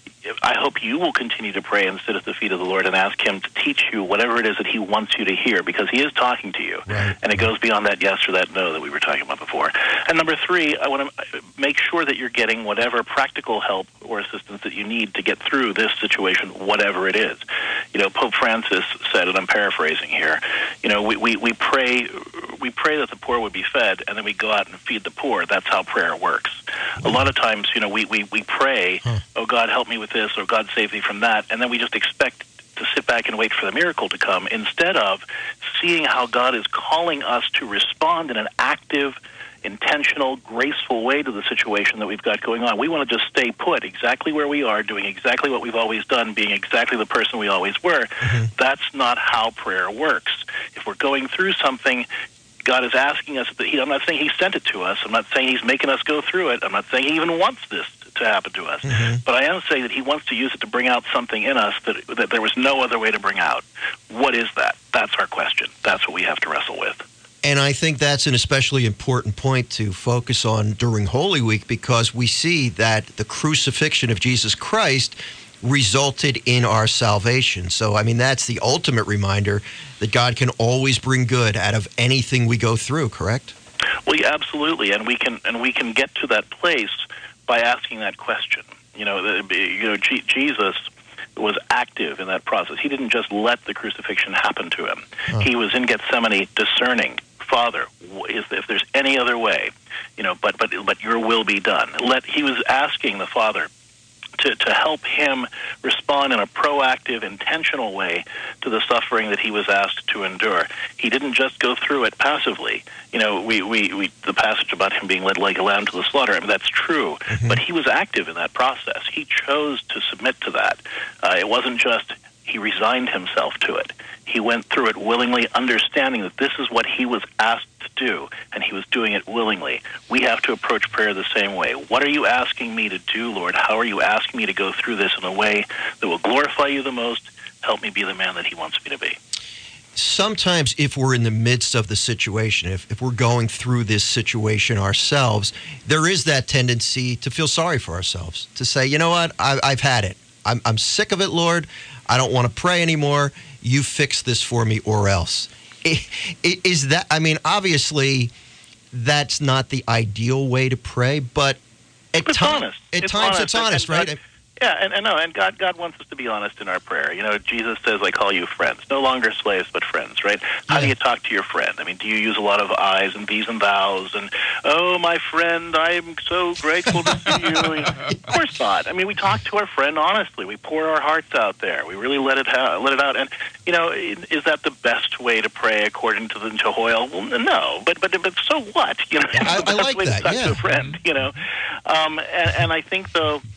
I hope you will continue to pray and sit at the feet of the Lord and ask him to teach you whatever it is that he wants you to hear, because he is talking to you. Right. And it goes beyond that yes or that no that we were talking about before. And number three, I want to make sure that you're getting whatever practical help or assistance that you need to get through this situation, whatever it is. You know, Pope Francis said, and I'm paraphrasing here, you know, we, we, we pray we pray that the poor would be fed, and then we go out and feed the poor. That's how prayer works. A lot of times, you know, we, we, we pray, Huh. oh, God, help me with this, or God, save me from that, and then we just expect to sit back and wait for the miracle to come, instead of seeing how God is calling us to respond in an active, intentional, graceful way to the situation that we've got going on. We want to just stay put exactly where we are, doing exactly what we've always done, being exactly the person we always were. Mm-hmm. That's not how prayer works. If we're going through something, God is asking us, that he, I'm not saying he sent it to us. I'm not saying he's making us go through it. I'm not saying he even wants this to happen to us. Mhm. But I am saying that he wants to use it to bring out something in us that, that there was no other way to bring out. What is that? That's our question. That's what we have to wrestle with. And I think that's an especially important point to focus on during Holy Week, because we see that the crucifixion of Jesus Christ resulted in our salvation. So, I mean, that's the ultimate reminder that God can always bring good out of anything we go through, correct? Well, yeah, absolutely, and we can and we can get to that place by asking that question. You know, the, you know, G- Jesus was active in that process. He didn't just let the crucifixion happen to him. Huh. He was in Gethsemane discerning, Father, is if there's any other way, you know, but but but your will be done. Let he was asking the Father to, to help him respond in a proactive, intentional way to the suffering that he was asked to endure. He didn't just go through it passively. You know, we, we, we the passage about him being led like a lamb to the slaughter, I mean, that's true, Mm-hmm. but he was active in that process. He chose to submit to that. Uh, it wasn't just he resigned himself to it. He went through it willingly, understanding that this is what he was asked to do, and he was doing it willingly. We have to approach prayer the same way. What are you asking me to do, Lord? How are you asking me to go through this in a way that will glorify you the most? Help me be the man that he wants me to be. Sometimes if we're in the midst of the situation, if, if we're going through this situation ourselves, there is that tendency to feel sorry for ourselves, to say, you know what, I, I've had it. I'm, I'm sick of it, Lord. I don't want to pray anymore. You fix this for me or else. I- I- Is that, I mean, obviously, that's not the ideal way to pray, but at, It's ti- honest. at It's times honest. it's honest, And- and right? God- Yeah, and, and no, and God, God wants us to be honest in our prayer. You know, Jesus says, "I call you friends, no longer slaves, but friends." Right? How do you talk to your friend? I mean, do you use a lot of I's and these and thous and, "Oh, my friend, I'm so grateful to see you"? Of course not. I mean, we talk to our friend honestly. We pour our hearts out there. We really let it ha- let it out. And you know, is that the best way to pray according to the Jehoiel? Well, no. But but but so what? You know, I- I the best like way that, to talk yeah. to a friend. You know, um, and, and I think though.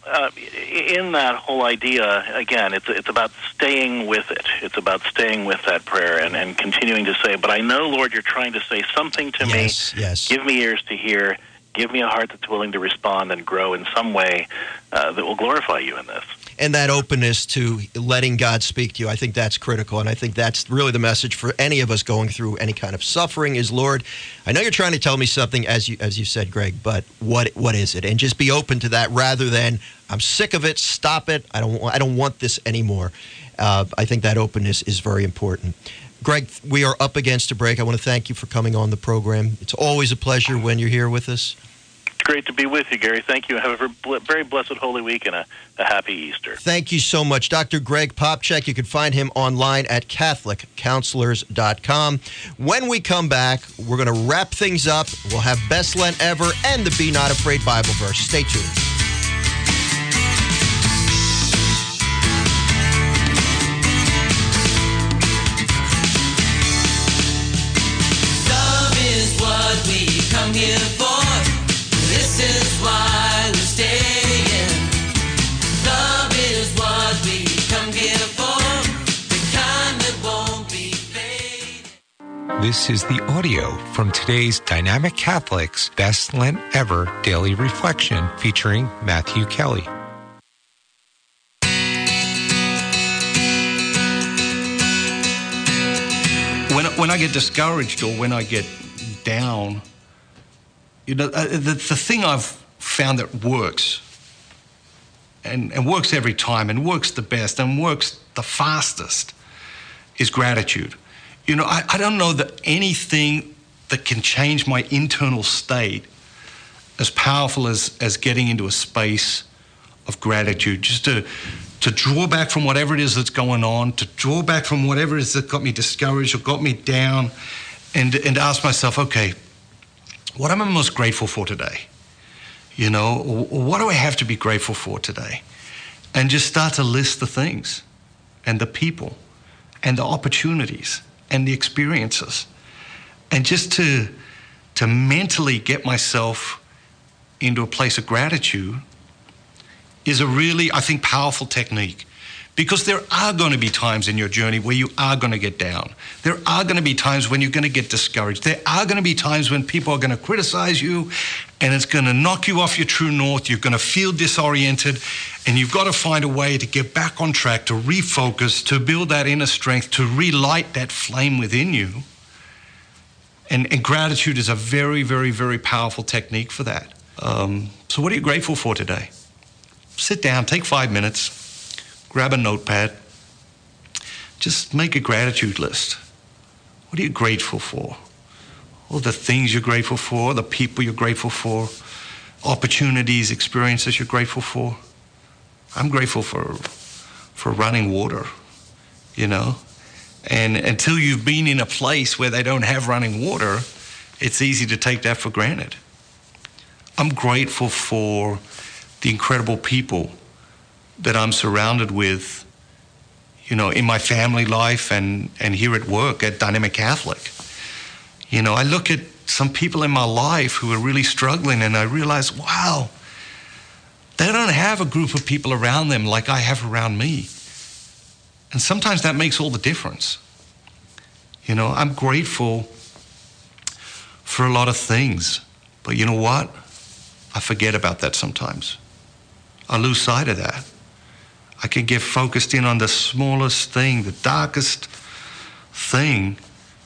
uh, in that whole idea, again, it's it's about staying with it. It's about staying with that prayer and, and continuing to say, but I know, Lord, you're trying to say something to yes, me. Yes. Give me ears to hear. Give me a heart that's willing to respond and grow in some way uh, that will glorify you in this. And that openness to letting God speak to you, I think that's critical. And I think that's really the message for any of us going through any kind of suffering is, Lord, I know you're trying to tell me something, as you as you said, Greg, but what what is it? And just be open to that rather than, I'm sick of it, stop it, I don't, I don't want this anymore. Uh, I think that openness is very important. Greg, we are up against a break. I want to thank you for coming on the program. It's always a pleasure when you're here with us. It's great to be with you, Gary. Thank you. Have a very blessed Holy Week and a, a happy Easter. Thank you so much. Doctor Greg Popcak, you can find him online at Catholic Counselors dot com. When we come back, we're going to wrap things up. We'll have Best Lent Ever and the Be Not Afraid Bible verse. Stay tuned. What we come here for. This is why we're staying. Love is what we come here for. The kind that won't be fading. This is the audio from today's Dynamic Catholics Best Lent Ever Daily Reflection featuring Matthew Kelly. When, when I get discouraged or when I get down, you know, uh, the, the thing I've found that works and, and works every time and works the best and works the fastest is gratitude. You know, I, I don't know that anything that can change my internal state as powerful as, as getting into a space of gratitude, just to to draw back from whatever it is that's going on, to draw back from whatever it is that got me discouraged or got me down, And, and ask myself, okay, what am I most grateful for today? You know, what do I have to be grateful for today? And just start to list the things and the people and the opportunities and the experiences. And just to, to mentally get myself into a place of gratitude is a really, I think, powerful technique. Because there are going to be times in your journey where you are going to get down. There are going to be times when you're going to get discouraged. There are going to be times when people are going to criticize you and it's going to knock you off your true north. You're going to feel disoriented and you've got to find a way to get back on track, to refocus, to build that inner strength, to relight that flame within you. And, and gratitude is a very, very, very powerful technique for that. Um, so what are you grateful for today? Sit down, take five minutes. Grab a notepad. Just make a gratitude list. What are you grateful for? All the things you're grateful for, the people you're grateful for, opportunities, experiences you're grateful for. I'm grateful for for running water, you know. And until you've been in a place where they don't have running water, it's easy to take that for granted. I'm grateful for the incredible people that I'm surrounded with, you know, in my family life and, and here at work at Dynamic Catholic. You know, I look at some people in my life who are really struggling and I realize, wow, they don't have a group of people around them like I have around me. And sometimes that makes all the difference. You know, I'm grateful for a lot of things, but you know what? I forget about that sometimes. I lose sight of that. I can get focused in on the smallest thing, the darkest thing.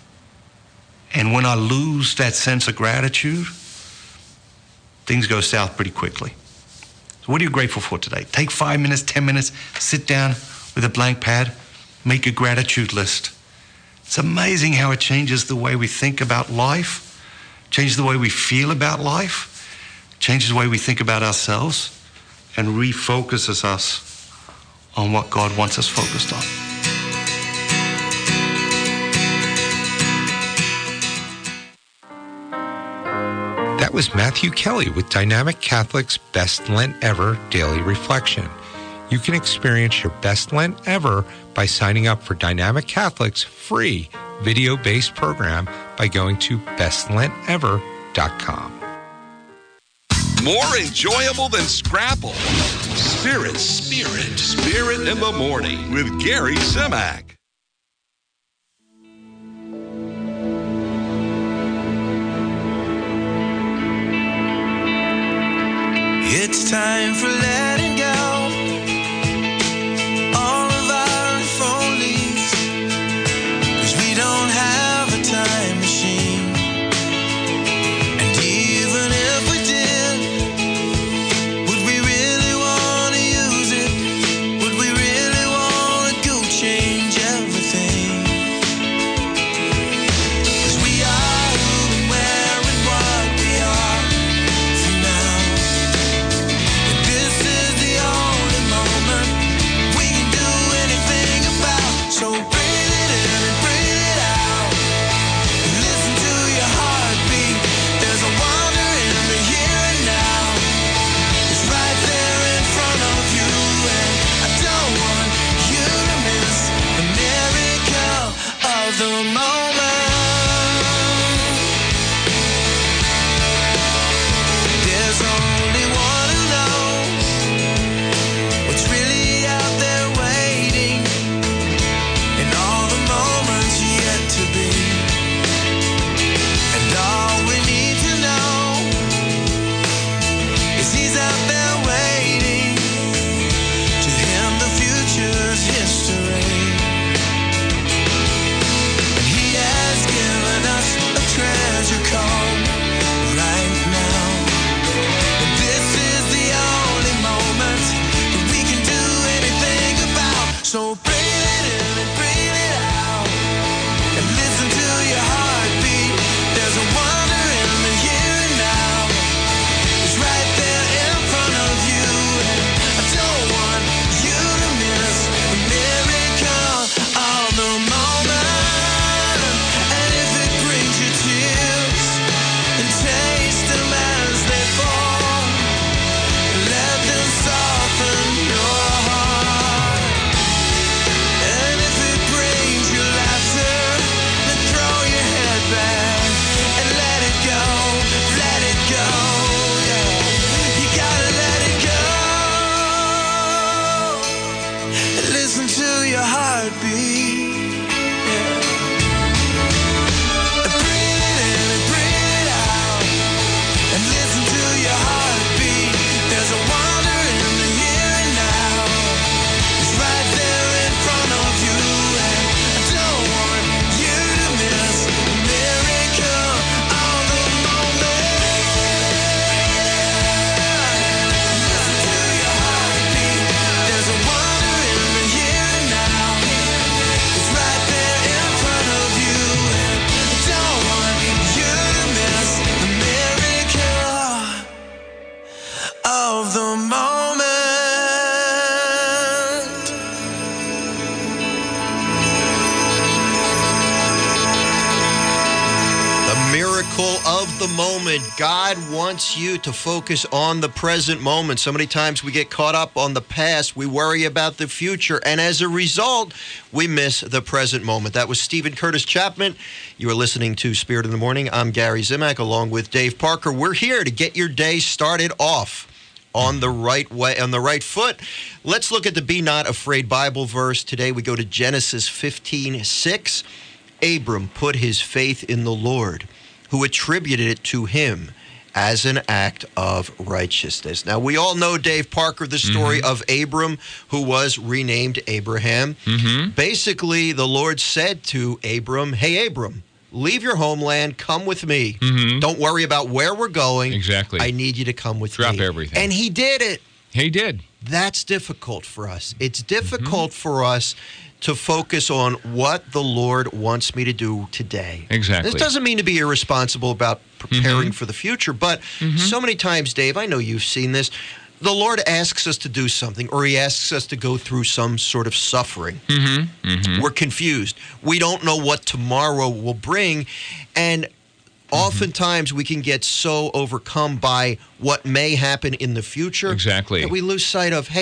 And when I lose that sense of gratitude, things go south pretty quickly. So what are you grateful for today? Take five minutes, ten minutes, sit down with a blank pad, make a gratitude list. It's amazing how it changes the way we think about life, changes the way we feel about life, changes the way we think about ourselves, and refocuses us on what God wants us focused on. That was Matthew Kelly with Dynamic Catholic's Best Lent Ever Daily Reflection. You can experience your best Lent ever by signing up for Dynamic Catholic's free video-based program by going to best lent ever dot com. more enjoyable than Scrapple. Spirit, Spirit, Spirit in the Morning with Gary Simak. It's time for letting go. All of our follies, 'cause we don't have a time machine. And even if we did, would we really want to use it? Would we really want to go change everything? 'Cause we are who and where and what we are for now. And this is the only moment we can do anything about. So breathe it in and breathe it out. Listen to your heartbeat. There's a wonder in the here and now. It's right there in front of you, and I don't want you to miss the miracle of the moment. There's only one who knows what's really out there waiting, and all the moments yet to be. And all we need to know is he's out there waiting. To him the future's history, and he has given us a treasure called right now. And this is the only moment that we can do anything about. So breathe it in and breathe it out, and listen to your heartbeat. There's a wonder in the here and now. It's right there in front of you, and I don't want you to miss the miracle of the moment. And if it brings you tears, and taste them as they fall, let them soften your heart. And if it brings you laughter, then throw your head back and let it go, let it go, yeah. You gotta let it go. And listen to your heartbeat, yeah. And breathe it in and breathe it out, and listen to your heartbeat. There's a wonder in the here and now. It's right there in front of you, and I don't want you to miss the miracle of the moment. Listen to your heartbeat. There's a wonder in the here and now. It's right there in front of you, and I don't want you to miss the miracle of the moment. The miracle of the moment. God wants you to focus on the present moment. So many times we get caught up on the past. We worry about the future. And as a result, we miss the present moment. That was Stephen Curtis Chapman. You are listening to Spirit in the Morning. I'm Gary Zimak along with Dave Parker. We're here to get your day started off on the right way, on the right foot. Let's look at the Be Not Afraid Bible verse. Today we go to Genesis fifteen six. Abram put his faith in the Lord, who attributed it to him as an act of righteousness. Now, we all know, Dave Parker, the story Mhm. of Abram, who was renamed Abraham. Mhm. Basically, the Lord said to Abram, hey, Abram, leave your homeland, come with me. Mhm. Don't worry about where we're going. Exactly. I need you to come with Drop me. everything. And he did it. He did. That's difficult for us. It's difficult for us to focus on what the Lord wants me to do today. Exactly. This doesn't mean to be irresponsible about preparing for the future, but so many times, Dave, I know you've seen this, the Lord asks us to do something, or he asks us to go through some sort of suffering. Mm-hmm. Mm-hmm. We're confused. We don't know what tomorrow will bring, and oftentimes we can get so overcome by what may happen in the future Exactly. that we lose sight of, hey,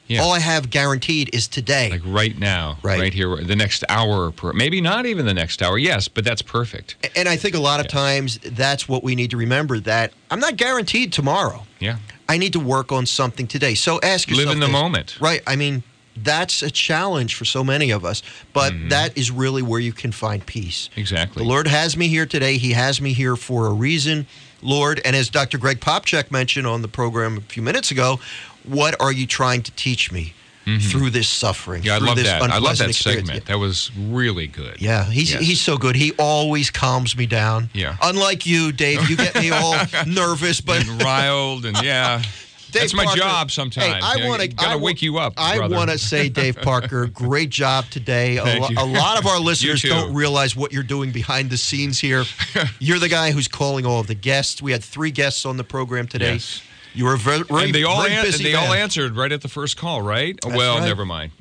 Yeah. All I have guaranteed is today. Like right now, Right. right here, the next hour, per, maybe not even the next hour. Yes, but that's perfect. And I think a lot of times that's what we need to remember, that I'm not guaranteed tomorrow. Yeah. I need to work on something today. So ask yourself Live in the this. moment. Right. I mean, that's a challenge for so many of us, but that is really where you can find peace. Exactly. The Lord has me here today. He has me here for a reason, Lord. And as Doctor Greg Popchak mentioned on the program a few minutes ago, what are you trying to teach me through this suffering? Yeah, I through love this that. I love unpleasant that experience? segment. That was really good. Yeah, he's Yes. he's so good. He always calms me down. Yeah. Unlike you, Dave, you get me all nervous, but And riled, and yeah. Dave That's my Parker, job sometimes. Hey, I You know, want to gotta wake you up, I brother. want to say, Dave Parker, great job today. A, Thank lo- you. a lot of our You listeners too. don't realize what you're doing behind the scenes here. You're the guy who's calling all of the guests. We had three guests on the program today. Yes. You were a very, very, and they all very an- busy and they all man. answered right at the first call, right? That's well, right. never mind.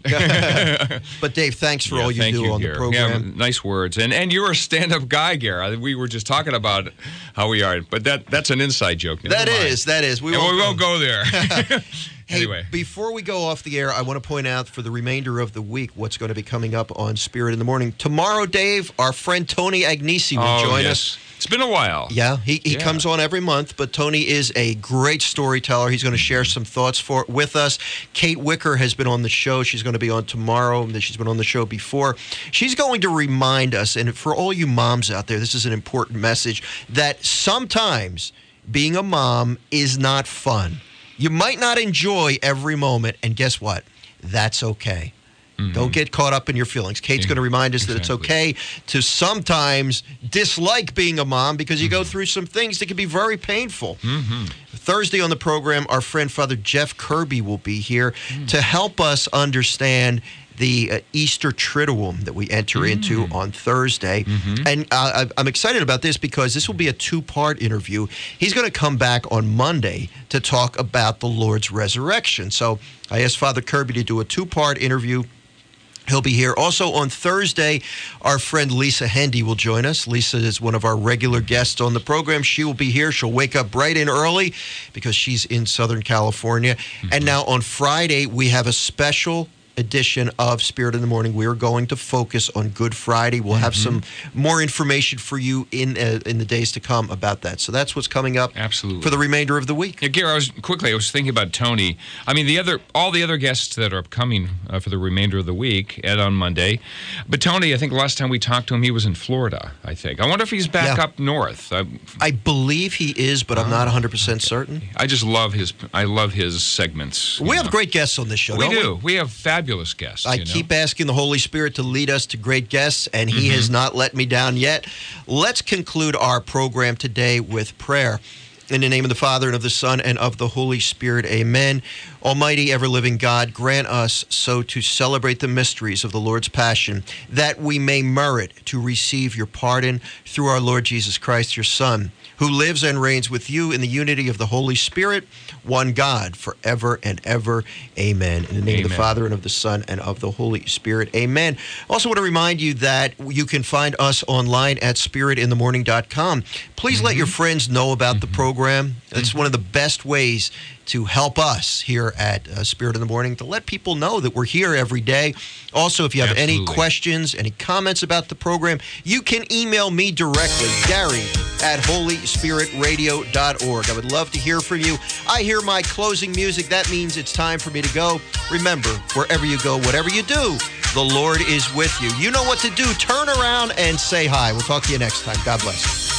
But Dave, thanks for Yeah, all you thank do you, on Gary. the program. Yeah, nice words. And and you're a stand-up guy, Gary. We were just talking about how we are, but that that's an inside joke. Never That mind. is, that is. We And won't we go- won't go there. Hey, Anyway. before we go off the air, I want to point out for the remainder of the week what's going to be coming up on Spirit in the Morning. Tomorrow, Dave, our friend Tony Agnesi will Oh, join yes. us. It's been a while. Yeah, he, he Yeah. comes on every month, but Tony is a great storyteller. He's going to share some thoughts for with us. Kate Wicker has been on the show. She's going to be on tomorrow. She's been on the show before. She's going to remind us, and for all you moms out there, this is an important message, that sometimes being a mom is not fun. You might not enjoy every moment, and guess what? That's okay. Don't get caught up in your feelings. Kate's going to remind us that it's okay to sometimes dislike being a mom because you go through some things that can be very painful. Thursday on the program, our friend Father Jeff Kirby will be here to help us understand the uh, Easter Triduum that we enter into on Thursday. And uh, I- I'm excited about this because this will be a two-part interview. He's going to come back on Monday to talk about the Lord's resurrection. So I asked Father Kirby to do a two-part interview. He'll be here. Also on Thursday, our friend Lisa Hendy will join us. Lisa is one of our regular guests on the program. She will be here. She'll wake up bright and early because she's in Southern California. And now on Friday, we have a special edition of Spirit in the Morning. We are going to focus on Good Friday. We'll have some more information for you in uh, in the days to come about that. So that's what's coming up Absolutely. for the remainder of the week. Yeah, Gary, I was quickly. I was thinking about Tony. I mean, the other, all the other guests that are coming uh, for the remainder of the week, Ed on Monday. But Tony, I think last time we talked to him, he was in Florida. I think. I wonder if he's back Yeah. up north. I, I believe he is, but I'm not one hundred percent certain. I just love his. I love his segments. We you have know. great guests on this show, We don't do. We have fabulous guests. I you know? keep asking the Holy Spirit to lead us to great guests, and He Mm-hmm. has not let me down yet. Let's conclude our program today with prayer. In the name of the Father, and of the Son, and of the Holy Spirit, amen. Almighty, ever-living God, grant us so to celebrate the mysteries of the Lord's Passion, that we may merit to receive your pardon through our Lord Jesus Christ, your Son, who lives and reigns with you in the unity of the Holy Spirit, one God, forever and ever. Amen. In the name of the Amen. Father, and of the Son, and of the Holy Spirit. Amen. Also want to remind you that you can find us online at spirit in the morning dot com. Please let your friends know about the program. It's one of the best ways to help us here at uh, Spirit in the Morning, to let people know that we're here every day. Also, if you have any Absolutely. questions, any comments about the program, you can email me directly, Gary at holy spirit radio dot org. I would love to hear from you. I hear my closing music. That means it's time for me to go. Remember, wherever you go, whatever you do, the Lord is with you. You know what to do. Turn around and say hi. We'll talk to you next time. God bless.